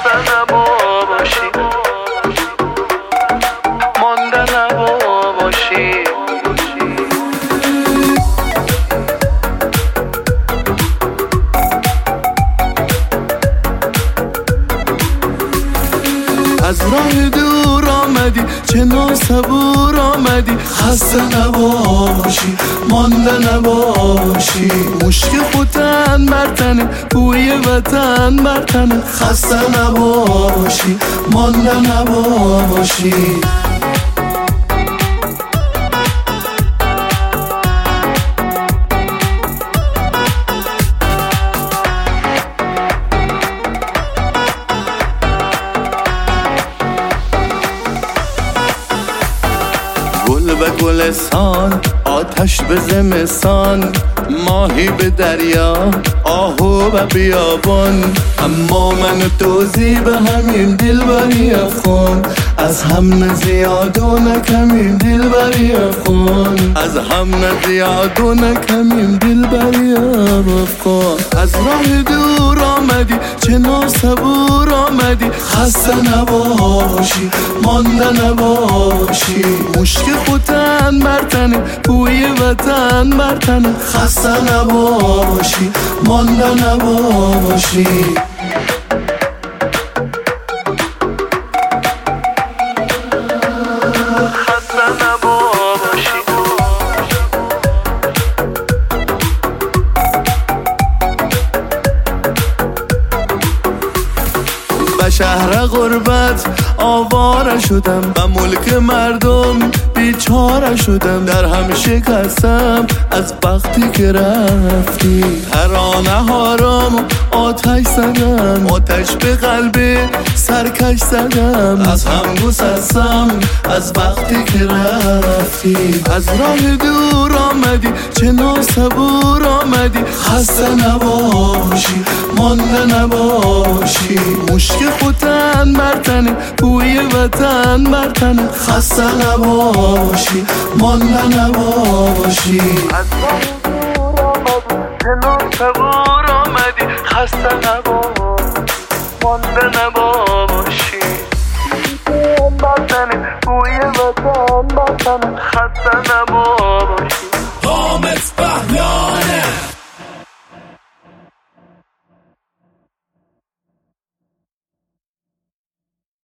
خسته نباشی، مانده نباشی. از راه دور آمدی چه ناصبور آمدی، خسته نباشی، مانده نباشی. مشک خوتن بر تنه، بوی وطن بر تنه، خسته نباشی، مانده نباشی. گل به گلستان، آتش به زمستان، ماهی به دریا، آهو به بیابان. اما من و توزی به همین دلبری افغان، از هم نه زیاد و نه کمیم دلبری افغان، از هم نه زیاد و نه کمیم دلبری افغان. از راه دور آمدی چه ناصبور آمدی، خسته نباشی، مانده نباشی. مشک خوتن بر تنه، بوی وطن بر تنه، خسته نباشی، مانده نباشی. خسته نباشی. به شهر غربت آواره شدم، به ملک مردم بیچاره شدم. در هم شکستم از وقتی که رفتی، ترانه ها را آتش زدم، آتش به قلب سرکش زدم. از هم گسستم از وقتی که رفتی. از راه دور آمدی چه ناصبور آمدی، خسته نباشی، مانده نباشی. مشک خوتن بر تنه، بوی وطن بر تنه، خسته نباشی، مانده نباشی. از راه دور آمدی چه ناصبور آمدی، خسته نباشی، مانده نباشی. بر تنه، بوی وطن بر تنه، خسته نباشی.